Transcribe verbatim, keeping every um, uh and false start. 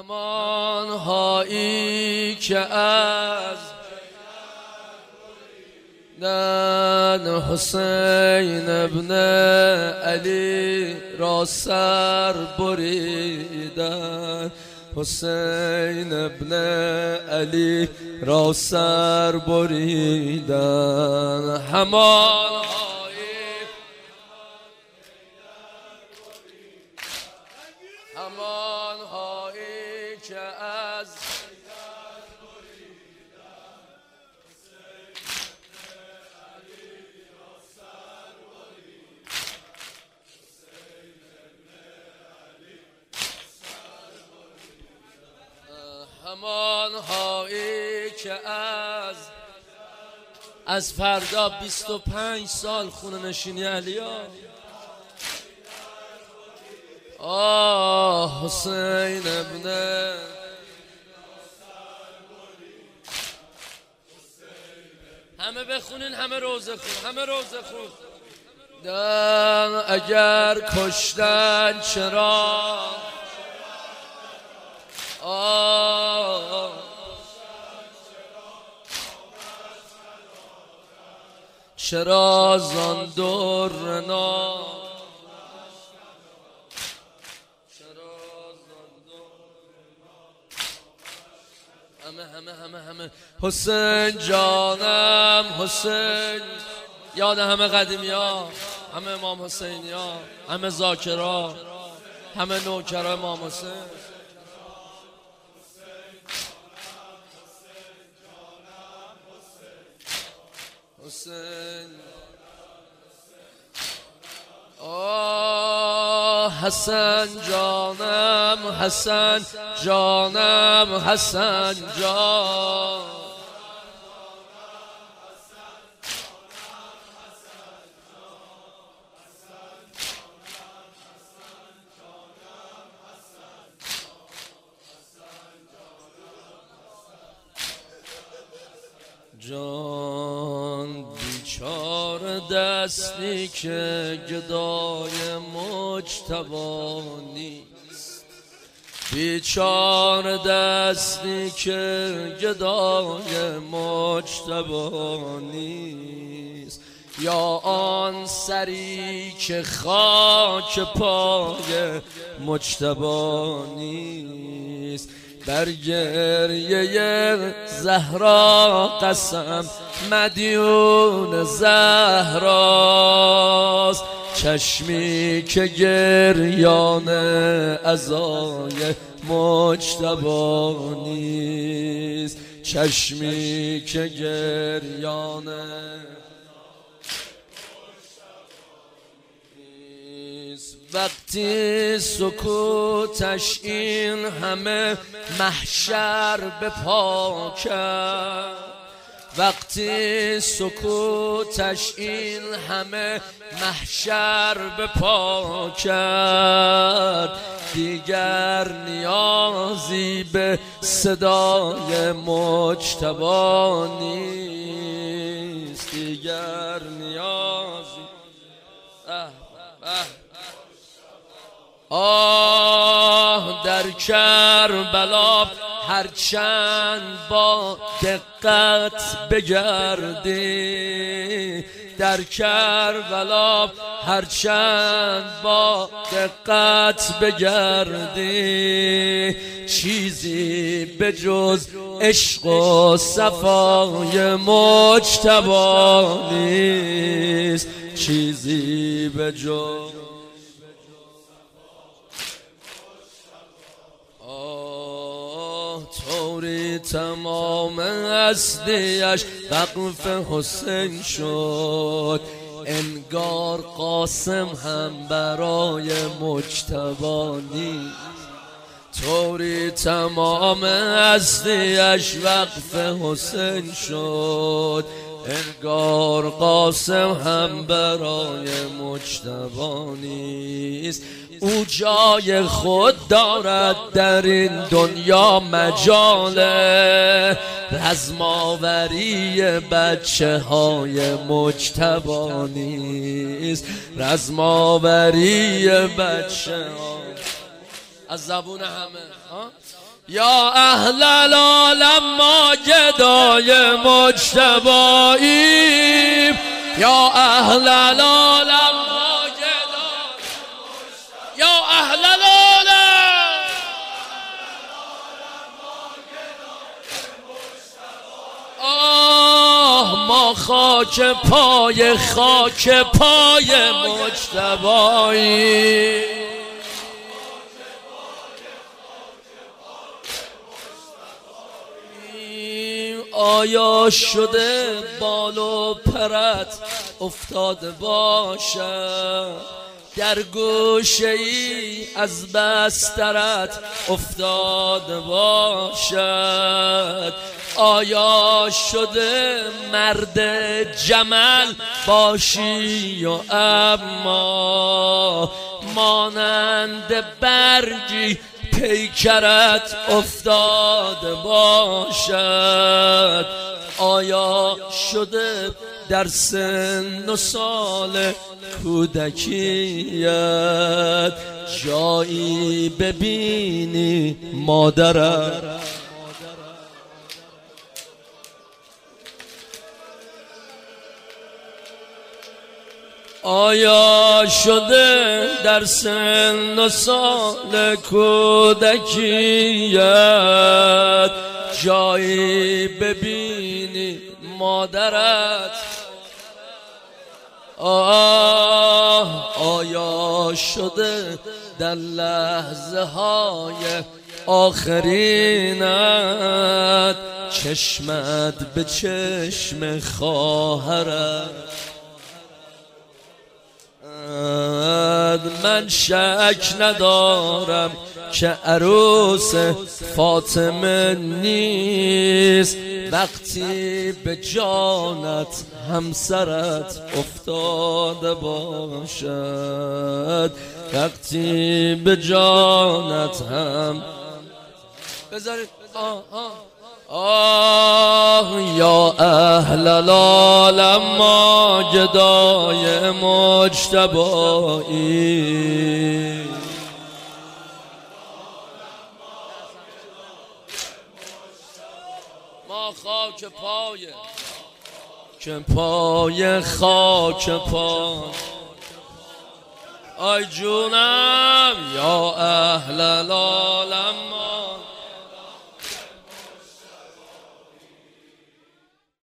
همان هایی که از دن حسین ابن علی را سر بریدن، حسین ابن علی را سر بریدن. همان همان هایی که از همان هایی که از از فردا بیست و پنج سال خونه نشینی علیا. آه حسین ابن همه بخونین، همه روزه خون، همه روزه خون. دن اگر کشتن چرا، آه چرا زان درنا، همه همه همه همه حسین جانم حسین، یاد همه قدیمی ها، همه امام حسینی ها، همه ذاکرها، همه نوکرها امام حسین. حسین آه حسن جانم حسن جانم حسن جان، جان بیچار دستی که گدای مجتبی نیست، بیچار دستی که گدای مجتبی نیست، یا آن سری که خاک پای مجتبی نیست. بر گریه زهرا قسم مدیون زهراست، چشمی که گریان عزای مجتبی نیست، چشمی که گریان وقتی سکوتش این همه محشر به پا کرد، وقتی سکوتش این همه محشر به پا کرد، دیگر نیازی به صدای مجتبی نیست، دیگر نیازی اه اه آه در کربلا هرچند با دقت بگردی، در کربلا هرچند با دقت بگردی، چیزی به جز عشق و صفای مجتبی نیست، چیزی به جز طوری تمام هستیش وقف حسین شد، انگار قاسم هم برای مجتبی نیست. طوری تمام هستیش وقف حسین شد، انگار قاسم هم برای مجتبی نیست. او جای خود دارد در این دنیا، مجال رزماوری بچه های مجتبی نیست، رزماوری بچه ها از زبون همه ها یا اهل العالم ما گدای مجتباییم، یا اهل العالم ما گدای، یا اهل العالم آه ما خاک پای خاک پای مجتباییم. آیا شده بال و پرت افتاده باشد، در گوشه ای از بسترت افتاده باشد؟ آیا شده مرد جمل باشی و اما مانند برگی پیکرت افتاده باشد؟ آیا شده در سن و سال کودکیت جایی ببینی مادرت؟ آیا شده در سن و سال کودکیت جایی ببینی مادرت؟ آه آیا شده در لحظه های آخرینت چشمت به چشم خواهرت؟ من شک ندارم که عروس فاطمه نیست وقتی به جانت همسرت افتاده باشد، وقتی به جانت هم بذارید آه آه آه یا اهل العالم ما گدای مجتبایی، ما خاک پای که پای خاک پای آی جونم، یا اهل العالم